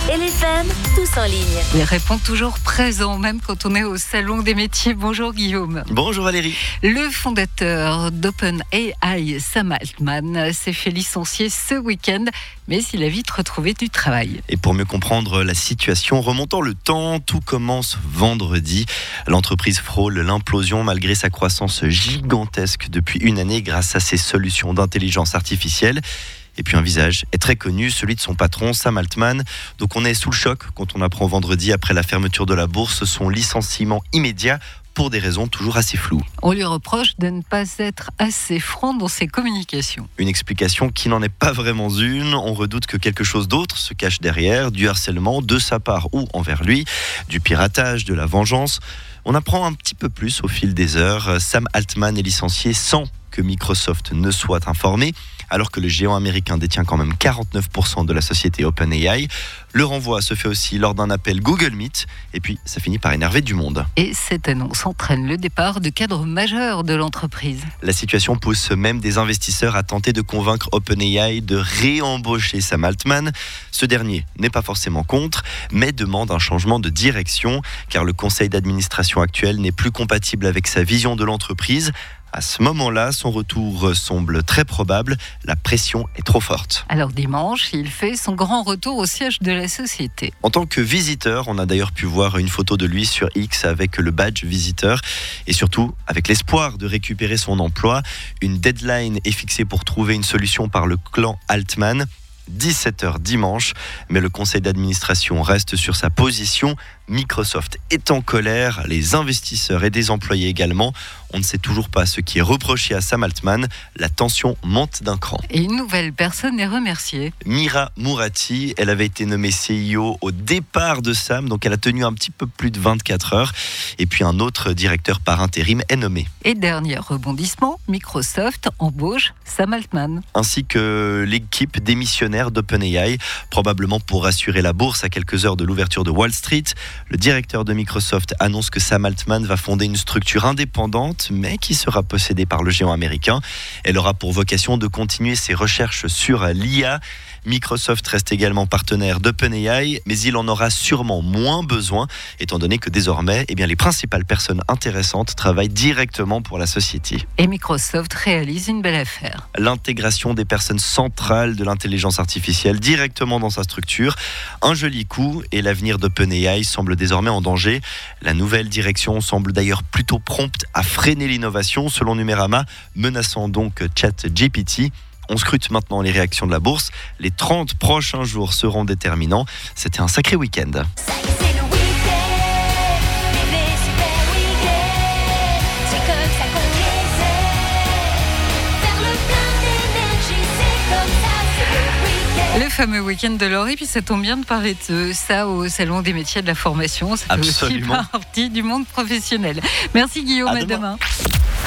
LFM, tous en ligne. Il répond toujours présent, même quand on est au Salon des métiers. Bonjour Guillaume. Bonjour Valérie. Le fondateur d'OpenAI, Sam Altman, s'est fait licencier ce week-end, mais il a vite retrouvé du travail. Et pour mieux comprendre la situation, remontant le temps, tout commence vendredi. L'entreprise frôle l'implosion malgré sa croissance gigantesque depuis une année grâce à ses solutions d'intelligence artificielle. Et puis un visage est très connu, celui de son patron, Sam Altman. Donc on est sous le choc quand on apprend vendredi, après la fermeture de la bourse, son licenciement immédiat pour des raisons toujours assez floues. On lui reproche de ne pas être assez franc dans ses communications. Une explication qui n'en est pas vraiment une. On redoute que quelque chose d'autre se cache derrière, du harcèlement de sa part ou envers lui, du piratage, de la vengeance. On apprend un petit peu plus au fil des heures. Sam Altman est licencié sans que Microsoft ne soit informé, alors que le géant américain détient quand même 49% de la société OpenAI. Le renvoi se fait aussi lors d'un appel Google Meet, et puis ça finit par énerver du monde. Et cette annonce entraîne le départ de cadres majeurs de l'entreprise. La situation pousse même des investisseurs à tenter de convaincre OpenAI de réembaucher Sam Altman. Ce dernier n'est pas forcément contre, mais demande un changement de direction, car le conseil d'administration actuel n'est plus compatible avec sa vision de l'entreprise. À ce moment-là, son retour semble très probable. La pression est trop forte. Alors dimanche, il fait son grand retour au siège de la société. En tant que visiteur, on a d'ailleurs pu voir une photo de lui sur X avec le badge visiteur et surtout avec l'espoir de récupérer son emploi. Une deadline est fixée pour trouver une solution par le clan Altman. 17h dimanche, mais le conseil d'administration reste sur sa position. Microsoft est en colère, les investisseurs et des employés également. On ne sait toujours pas ce qui est reproché à Sam Altman. La tension monte d'un cran. Et une nouvelle personne est remerciée. Mira Mourati, elle avait été nommée CEO au départ de Sam, donc elle a tenu un petit peu plus de 24 heures. Et puis un autre directeur par intérim est nommé. Et dernier rebondissement, Microsoft embauche Sam Altman. Ainsi que l'équipe démissionnaire d'OpenAI, probablement pour rassurer la bourse à quelques heures de l'ouverture de Wall Street. Le directeur de Microsoft annonce que Sam Altman va fonder une structure indépendante, mais qui sera possédée par le géant américain. Elle aura pour vocation de continuer ses recherches sur l'IA. Microsoft reste également partenaire d'OpenAI, mais il en aura sûrement moins besoin, étant donné que désormais, les principales personnes intéressantes travaillent directement pour la société. Et Microsoft réalise une belle affaire. L'intégration des personnes centrales de l'intelligence artificielle directement dans sa structure. Un joli coup, et l'avenir d'OpenAI semble désormais en danger. La nouvelle direction semble d'ailleurs plutôt prompte à freiner l'innovation, selon Numérama, menaçant donc ChatGPT. On scrute maintenant les réactions de la bourse. Les 30 prochains jours seront déterminants. C'était un sacré week-end. Ça y est, c'est le week-end. Les super week-ends. C'est comme ça qu'on les aime. Faire le plein d'énergie, c'est comme ça, c'est le week-end. Le fameux week-end de Laurie, puis ça tombe bien de parler de ça au Salon des métiers de la formation. Ça fait aussi Absolument. partie du monde professionnel. Merci Guillaume, à demain.